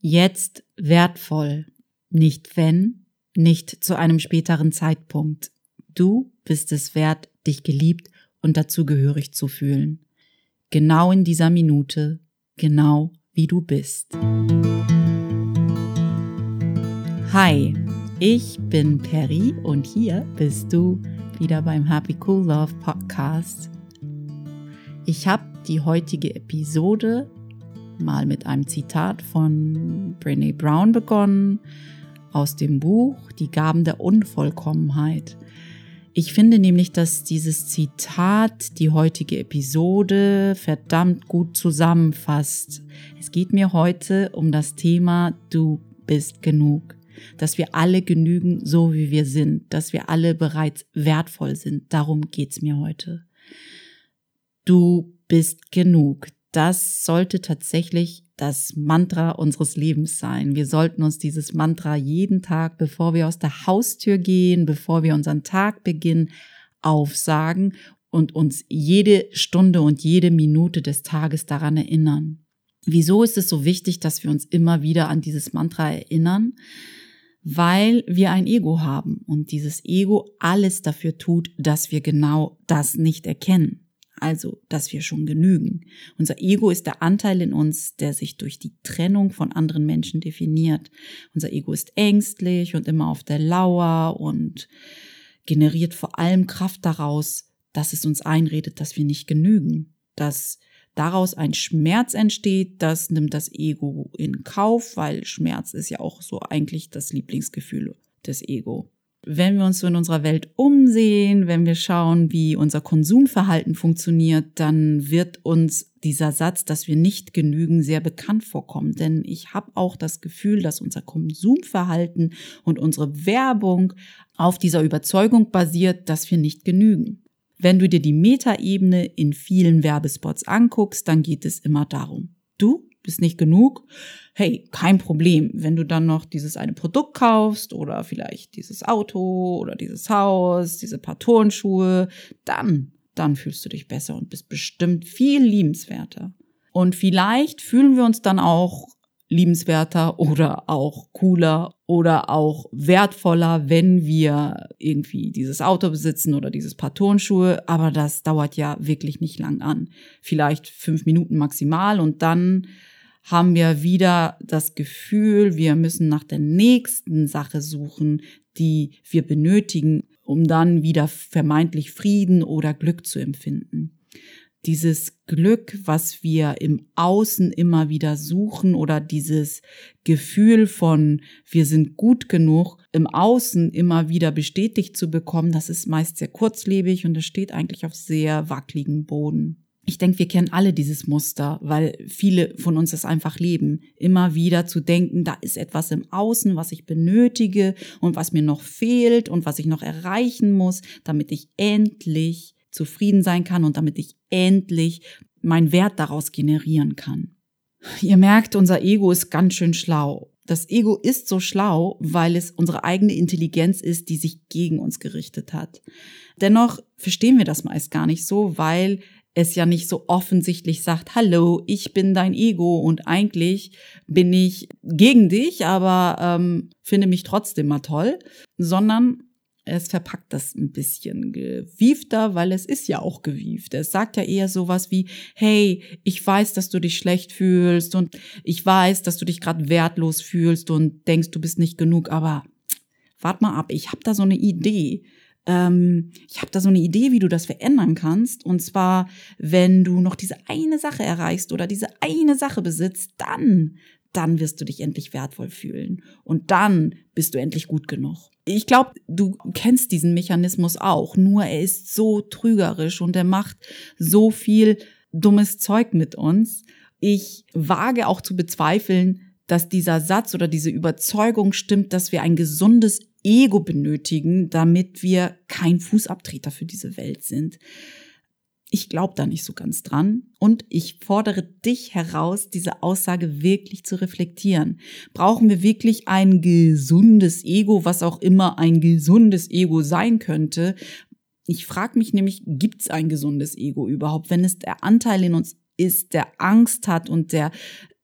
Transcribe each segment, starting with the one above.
Jetzt wertvoll. Nicht wenn, nicht zu einem späteren Zeitpunkt. Du bist es wert, dich geliebt und dazugehörig zu fühlen. Genau in dieser Minute, genau wie du bist. Hi, ich bin Peri und hier bist du wieder beim Happy Cool Love Podcast. Ich habe die heutige Episode mal mit einem Zitat von Brené Brown begonnen, aus dem Buch Die Gaben der Unvollkommenheit. Ich finde nämlich, dass dieses Zitat die heutige Episode verdammt gut zusammenfasst. Es geht mir heute um das Thema Du bist genug. Dass wir alle genügen, so wie wir sind. Dass wir alle bereits wertvoll sind. Darum geht's mir heute. Du bist genug. Das sollte tatsächlich das Mantra unseres Lebens sein. Wir sollten uns dieses Mantra jeden Tag, bevor wir aus der Haustür gehen, bevor wir unseren Tag beginnen, aufsagen und uns jede Stunde und jede Minute des Tages daran erinnern. Wieso ist es so wichtig, dass wir uns immer wieder an dieses Mantra erinnern? Weil wir ein Ego haben und dieses Ego alles dafür tut, dass wir genau das nicht erkennen. Also, dass wir schon genügen. Unser Ego ist der Anteil in uns, der sich durch die Trennung von anderen Menschen definiert. Unser Ego ist ängstlich und immer auf der Lauer und generiert vor allem Kraft daraus, dass es uns einredet, dass wir nicht genügen. Dass daraus ein Schmerz entsteht, das nimmt das Ego in Kauf, weil Schmerz ist ja auch so eigentlich das Lieblingsgefühl des Ego. Wenn wir uns so in unserer Welt umsehen, wenn wir schauen, wie unser Konsumverhalten funktioniert, dann wird uns dieser Satz, dass wir nicht genügen, sehr bekannt vorkommen. Denn ich habe auch das Gefühl, dass unser Konsumverhalten und unsere Werbung auf dieser Überzeugung basiert, dass wir nicht genügen. Wenn du dir die Metaebene in vielen Werbespots anguckst, dann geht es immer darum, du bist nicht genug. Hey, kein Problem, wenn du dann noch dieses eine Produkt kaufst oder vielleicht dieses Auto oder dieses Haus, diese paar Turnschuhe, dann fühlst du dich besser und bist bestimmt viel liebenswerter. Und vielleicht fühlen wir uns dann auch liebenswerter oder auch cooler oder auch wertvoller, wenn wir irgendwie dieses Auto besitzen oder dieses Paar Turnschuhe. Aber das dauert ja wirklich nicht lang an. Vielleicht 5 Minuten maximal und dann haben wir wieder das Gefühl, wir müssen nach der nächsten Sache suchen, die wir benötigen, um dann wieder vermeintlich Frieden oder Glück zu empfinden. Dieses Glück, was wir im Außen immer wieder suchen oder dieses Gefühl von, wir sind gut genug, im Außen immer wieder bestätigt zu bekommen, das ist meist sehr kurzlebig und es steht eigentlich auf sehr wackeligen Boden. Ich denke, wir kennen alle dieses Muster, weil viele von uns es einfach leben. Immer wieder zu denken, da ist etwas im Außen, was ich benötige und was mir noch fehlt und was ich noch erreichen muss, damit ich endlich zufrieden sein kann und damit ich endlich meinen Wert daraus generieren kann. Ihr merkt, unser Ego ist ganz schön schlau. Das Ego ist so schlau, weil es unsere eigene Intelligenz ist, die sich gegen uns gerichtet hat. Dennoch verstehen wir das meist gar nicht so, weil es ja nicht so offensichtlich sagt, hallo, ich bin dein Ego und eigentlich bin ich gegen dich, aber finde mich trotzdem mal toll, sondern es verpackt das ein bisschen gewiefter, weil es ist ja auch gewieft. Es sagt ja eher sowas wie, hey, ich weiß, dass du dich schlecht fühlst und ich weiß, dass du dich gerade wertlos fühlst und denkst, du bist nicht genug, aber wart mal ab, ich habe da so eine Idee. Wie du das verändern kannst. Und zwar, wenn du noch diese eine Sache erreichst oder diese eine Sache besitzt, dann wirst du dich endlich wertvoll fühlen. Und dann bist du endlich gut genug. Ich glaube, du kennst diesen Mechanismus auch, nur er ist so trügerisch und er macht so viel dummes Zeug mit uns. Ich wage auch zu bezweifeln, dass dieser Satz oder diese Überzeugung stimmt, dass wir ein gesundes Ego benötigen, damit wir kein Fußabtreter für diese Welt sind. Ich glaube da nicht so ganz dran und ich fordere dich heraus, diese Aussage wirklich zu reflektieren. Brauchen wir wirklich ein gesundes Ego, was auch immer ein gesundes Ego sein könnte? Ich frage mich nämlich, gibt es ein gesundes Ego überhaupt, wenn es der Anteil in uns ist, der Angst hat und der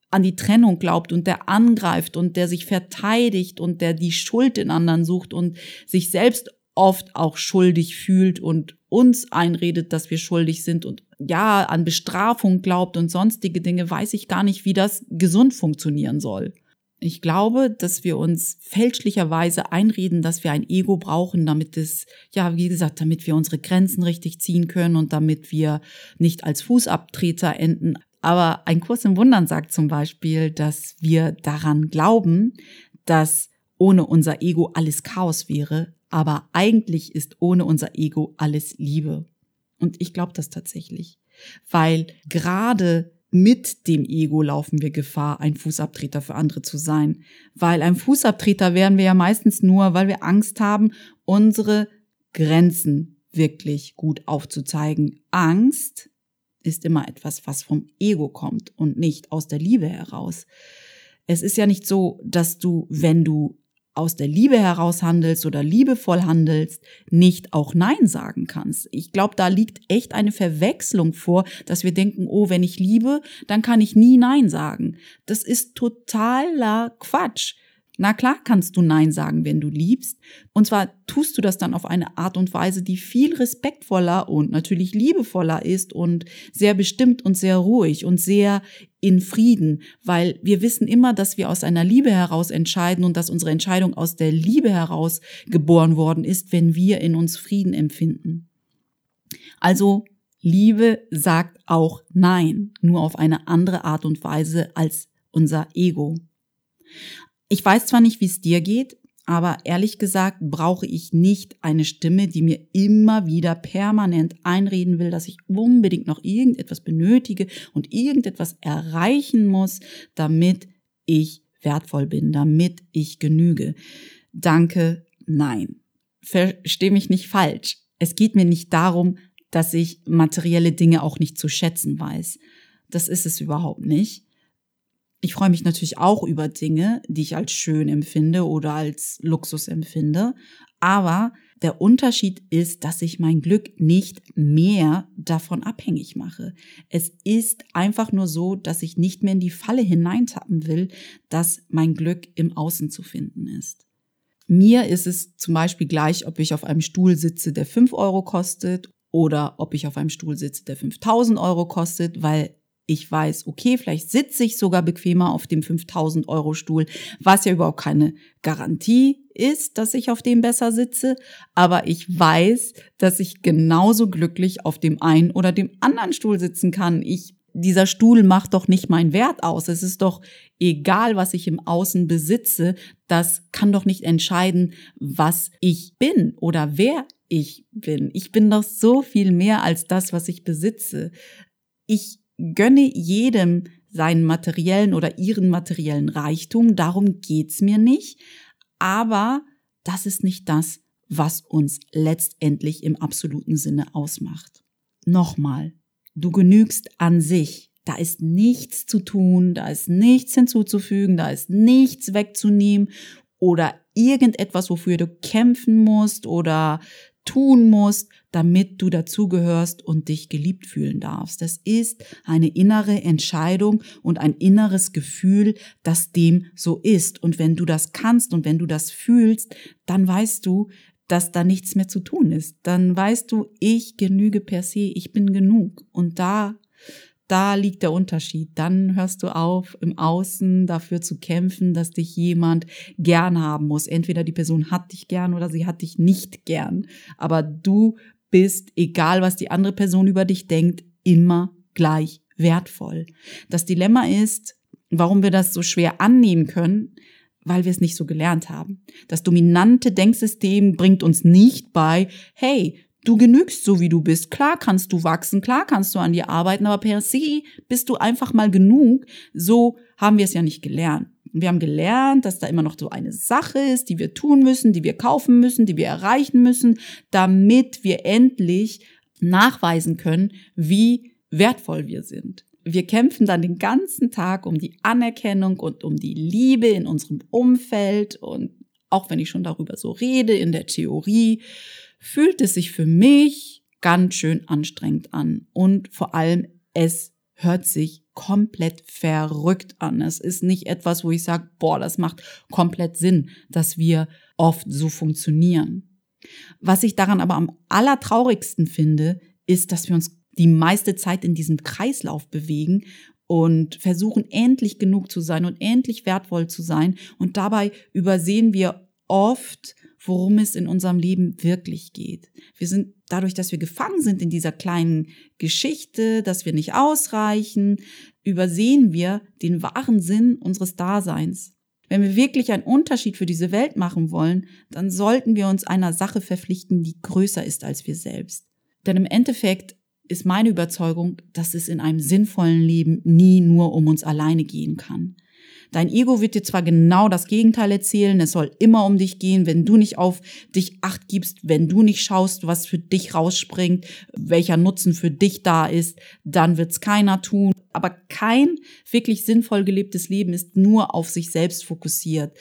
an die Trennung glaubt und der angreift und der sich verteidigt und der die Schuld in anderen sucht und sich selbst oft auch schuldig fühlt und uns einredet, dass wir schuldig sind und ja, an Bestrafung glaubt und sonstige Dinge, weiß ich gar nicht, wie das gesund funktionieren soll. Ich glaube, dass wir uns fälschlicherweise einreden, dass wir ein Ego brauchen, damit es, ja, wie gesagt, damit wir unsere Grenzen richtig ziehen können und damit wir nicht als Fußabtreter enden. Aber ein Kurs im Wundern sagt zum Beispiel, dass wir daran glauben, dass ohne unser Ego alles Chaos wäre, aber eigentlich ist ohne unser Ego alles Liebe. Und ich glaube das tatsächlich, weil gerade mit dem Ego laufen wir Gefahr, ein Fußabtreter für andere zu sein. Weil ein Fußabtreter werden wir ja meistens nur, weil wir Angst haben, unsere Grenzen wirklich gut aufzuzeigen. Angst ist immer etwas, was vom Ego kommt und nicht aus der Liebe heraus. Es ist ja nicht so, dass du, wenn du aus der Liebe heraus handelst oder liebevoll handelst, nicht auch Nein sagen kannst. Ich glaube, da liegt echt eine Verwechslung vor, dass wir denken, oh, wenn ich liebe, dann kann ich nie Nein sagen. Das ist totaler Quatsch. Na klar kannst du Nein sagen, wenn du liebst. Und zwar tust du das dann auf eine Art und Weise, die viel respektvoller und natürlich liebevoller ist und sehr bestimmt und sehr ruhig und sehr in Frieden. Weil wir wissen immer, dass wir aus einer Liebe heraus entscheiden und dass unsere Entscheidung aus der Liebe heraus geboren worden ist, wenn wir in uns Frieden empfinden. Also Liebe sagt auch Nein, nur auf eine andere Art und Weise als unser Ego. Ich weiß zwar nicht, wie es dir geht, aber ehrlich gesagt brauche ich nicht eine Stimme, die mir immer wieder permanent einreden will, dass ich unbedingt noch irgendetwas benötige und irgendetwas erreichen muss, damit ich wertvoll bin, damit ich genüge. Danke, nein. Versteh mich nicht falsch. Es geht mir nicht darum, dass ich materielle Dinge auch nicht zu schätzen weiß. Das ist es überhaupt nicht. Ich freue mich natürlich auch über Dinge, die ich als schön empfinde oder als Luxus empfinde. Aber der Unterschied ist, dass ich mein Glück nicht mehr davon abhängig mache. Es ist einfach nur so, dass ich nicht mehr in die Falle hineintappen will, dass mein Glück im Außen zu finden ist. Mir ist es zum Beispiel gleich, ob ich auf einem Stuhl sitze, der 5 Euro kostet oder ob ich auf einem Stuhl sitze, der 5.000 Euro kostet, weil ich weiß, okay, vielleicht sitze ich sogar bequemer auf dem 5.000 Euro Stuhl, was ja überhaupt keine Garantie ist, dass ich auf dem besser sitze. Aber ich weiß, dass ich genauso glücklich auf dem einen oder dem anderen Stuhl sitzen kann. Dieser Stuhl macht doch nicht meinen Wert aus. Es ist doch egal, was ich im Außen besitze. Das kann doch nicht entscheiden, was ich bin oder wer ich bin. Ich bin doch so viel mehr als das, was ich besitze. Ich gönne jedem seinen materiellen oder ihren materiellen Reichtum, darum geht's mir nicht, aber das ist nicht das, was uns letztendlich im absoluten Sinne ausmacht. Nochmal, du genügst an sich, da ist nichts zu tun, da ist nichts hinzuzufügen, da ist nichts wegzunehmen oder irgendetwas, wofür du kämpfen musst oder tun musst, damit du dazugehörst und dich geliebt fühlen darfst. Das ist eine innere Entscheidung und ein inneres Gefühl, das dem so ist. Und wenn du das kannst und wenn du das fühlst, dann weißt du, dass da nichts mehr zu tun ist. Dann weißt du, ich genüge per se, ich bin genug. Und da liegt der Unterschied. Dann hörst du auf, im Außen dafür zu kämpfen, dass dich jemand gern haben muss. Entweder die Person hat dich gern oder sie hat dich nicht gern. Aber du bist, egal was die andere Person über dich denkt, immer gleich wertvoll. Das Dilemma ist, warum wir das so schwer annehmen können, weil wir es nicht so gelernt haben. Das dominante Denksystem bringt uns nicht bei, hey, du genügst so, wie du bist. Klar kannst du wachsen, klar kannst du an dir arbeiten, aber per se bist du einfach mal genug. So haben wir es ja nicht gelernt. Wir haben gelernt, dass da immer noch so eine Sache ist, die wir tun müssen, die wir kaufen müssen, die wir erreichen müssen, damit wir endlich nachweisen können, wie wertvoll wir sind. Wir kämpfen dann den ganzen Tag um die Anerkennung und um die Liebe in unserem Umfeld. Und auch wenn ich schon darüber so rede in der Theorie, fühlt es sich für mich ganz schön anstrengend an. Und vor allem, es hört sich komplett verrückt an. Es ist nicht etwas, wo ich sage, das macht komplett Sinn, dass wir oft so funktionieren. Was ich daran aber am allertraurigsten finde, ist, dass wir uns die meiste Zeit in diesem Kreislauf bewegen und versuchen, endlich genug zu sein und endlich wertvoll zu sein. Und dabei übersehen wir oft, worum es in unserem Leben wirklich geht. Wir sind dadurch, dass wir gefangen sind in dieser kleinen Geschichte, dass wir nicht ausreichen, übersehen wir den wahren Sinn unseres Daseins. Wenn wir wirklich einen Unterschied für diese Welt machen wollen, dann sollten wir uns einer Sache verpflichten, die größer ist als wir selbst. Denn im Endeffekt ist meine Überzeugung, dass es in einem sinnvollen Leben nie nur um uns alleine gehen kann. Dein Ego wird dir zwar genau das Gegenteil erzählen, es soll immer um dich gehen, wenn du nicht auf dich Acht gibst, wenn du nicht schaust, was für dich rausspringt, welcher Nutzen für dich da ist, dann wird's keiner tun. Aber kein wirklich sinnvoll gelebtes Leben ist nur auf sich selbst fokussiert.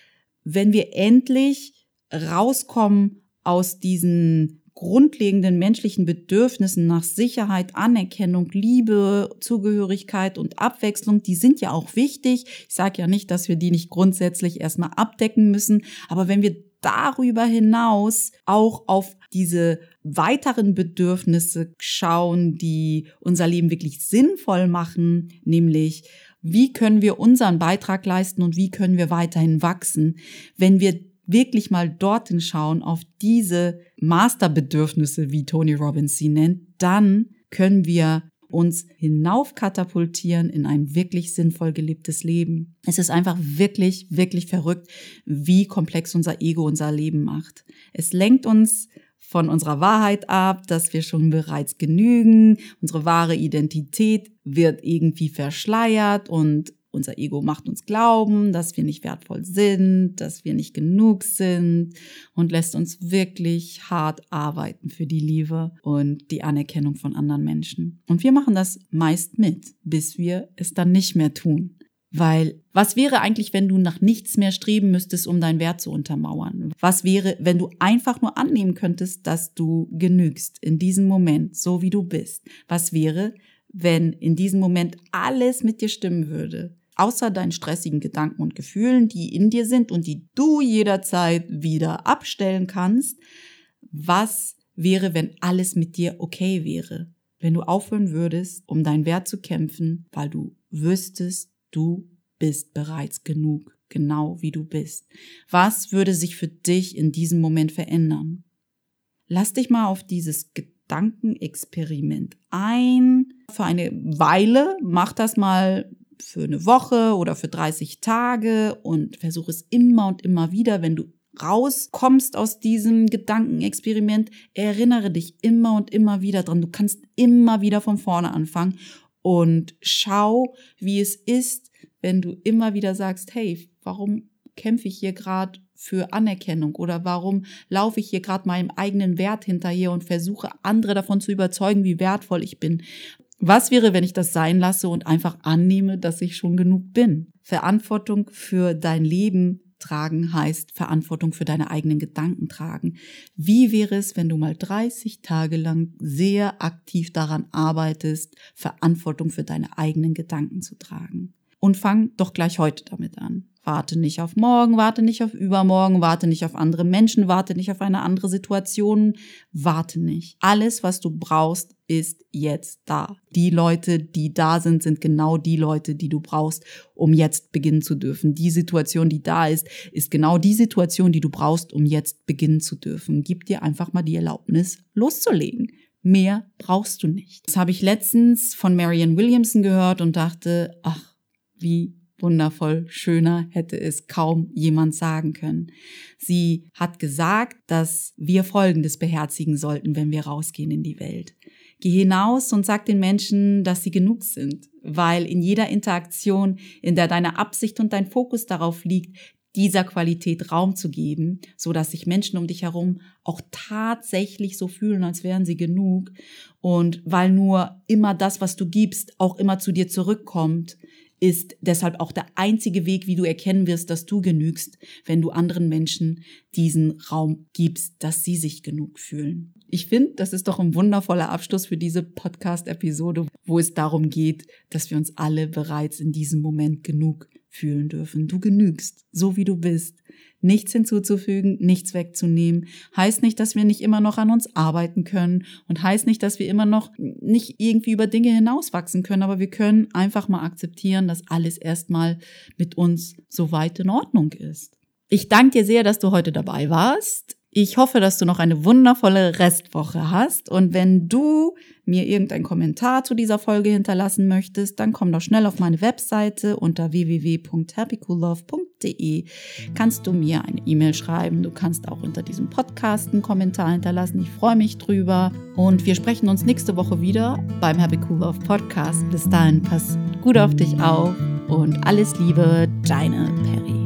Wenn wir endlich rauskommen aus diesen grundlegenden menschlichen Bedürfnissen nach Sicherheit, Anerkennung, Liebe, Zugehörigkeit und Abwechslung, die sind ja auch wichtig. Ich sage ja nicht, dass wir die nicht grundsätzlich erstmal abdecken müssen, aber wenn wir darüber hinaus auch auf diese weiteren Bedürfnisse schauen, die unser Leben wirklich sinnvoll machen, nämlich wie können wir unseren Beitrag leisten und wie können wir weiterhin wachsen, wenn wir wirklich mal dorthin schauen, auf diese Masterbedürfnisse, wie Tony Robbins sie nennt, dann können wir uns hinaufkatapultieren in ein wirklich sinnvoll gelebtes Leben. Es ist einfach wirklich, wirklich verrückt, wie komplex unser Ego unser Leben macht. Es lenkt uns von unserer Wahrheit ab, dass wir schon bereits genügen. Unsere wahre Identität wird irgendwie verschleiert und unser Ego macht uns glauben, dass wir nicht wertvoll sind, dass wir nicht genug sind und lässt uns wirklich hart arbeiten für die Liebe und die Anerkennung von anderen Menschen. Und wir machen das meist mit, bis wir es dann nicht mehr tun. Weil was wäre eigentlich, wenn du nach nichts mehr streben müsstest, um deinen Wert zu untermauern? Was wäre, wenn du einfach nur annehmen könntest, dass du genügst in diesem Moment, so wie du bist? Was wäre, wenn in diesem Moment alles mit dir stimmen würde? Außer deinen stressigen Gedanken und Gefühlen, die in dir sind und die du jederzeit wieder abstellen kannst. Was wäre, wenn alles mit dir okay wäre? Wenn du aufhören würdest, um deinen Wert zu kämpfen, weil du wüsstest, du bist bereits genug, genau wie du bist. Was würde sich für dich in diesem Moment verändern? Lass dich mal auf dieses Gedankenexperiment ein. Für eine Weile, mach das mal für eine Woche oder für 30 Tage und versuch es immer und immer wieder. Wenn du rauskommst aus diesem Gedankenexperiment, erinnere dich immer und immer wieder dran. Du kannst immer wieder von vorne anfangen und schau, wie es ist, wenn du immer wieder sagst, hey, warum kämpfe ich hier gerade für Anerkennung oder warum laufe ich hier gerade meinem eigenen Wert hinterher und versuche andere davon zu überzeugen, wie wertvoll ich bin. Was wäre, wenn ich das sein lasse und einfach annehme, dass ich schon genug bin? Verantwortung für dein Leben tragen heißt Verantwortung für deine eigenen Gedanken tragen. Wie wäre es, wenn du mal 30 Tage lang sehr aktiv daran arbeitest, Verantwortung für deine eigenen Gedanken zu tragen? Und fang doch gleich heute damit an. Warte nicht auf morgen, warte nicht auf übermorgen, warte nicht auf andere Menschen, warte nicht auf eine andere Situation, warte nicht. Alles, was du brauchst, ist jetzt da. Die Leute, die da sind, sind genau die Leute, die du brauchst, um jetzt beginnen zu dürfen. Die Situation, die da ist, ist genau die Situation, die du brauchst, um jetzt beginnen zu dürfen. Gib dir einfach mal die Erlaubnis, loszulegen. Mehr brauchst du nicht. Das habe ich letztens von Marianne Williamson gehört und dachte, ach, wie wundervoll, schöner hätte es kaum jemand sagen können. Sie hat gesagt, dass wir Folgendes beherzigen sollten, wenn wir rausgehen in die Welt. Geh hinaus und sag den Menschen, dass sie genug sind, weil in jeder Interaktion, in der deine Absicht und dein Fokus darauf liegt, dieser Qualität Raum zu geben, so dass sich Menschen um dich herum auch tatsächlich so fühlen, als wären sie genug und weil nur immer das, was du gibst, auch immer zu dir zurückkommt, ist deshalb auch der einzige Weg, wie du erkennen wirst, dass du genügst, wenn du anderen Menschen diesen Raum gibst, dass sie sich genug fühlen. Ich finde, das ist doch ein wundervoller Abschluss für diese Podcast-Episode, wo es darum geht, dass wir uns alle bereits in diesem Moment genug fühlen dürfen. Du genügst, so wie du bist. Nichts hinzuzufügen, nichts wegzunehmen. Heißt nicht, dass wir nicht immer noch an uns arbeiten können und heißt nicht, dass wir immer noch nicht irgendwie über Dinge hinauswachsen können, aber wir können einfach mal akzeptieren, dass alles erstmal mit uns soweit in Ordnung ist. Ich danke dir sehr, dass du heute dabei warst. Ich hoffe, dass du noch eine wundervolle Restwoche hast und wenn du mir irgendeinen Kommentar zu dieser Folge hinterlassen möchtest, dann komm doch schnell auf meine Webseite unter www.happycoollove.de. Kannst du mir eine E-Mail schreiben, du kannst auch unter diesem Podcast einen Kommentar hinterlassen, ich freue mich drüber und wir sprechen uns nächste Woche wieder beim Happy Cool Love Podcast. Bis dahin, pass gut auf dich auf und alles Liebe, deine Peri.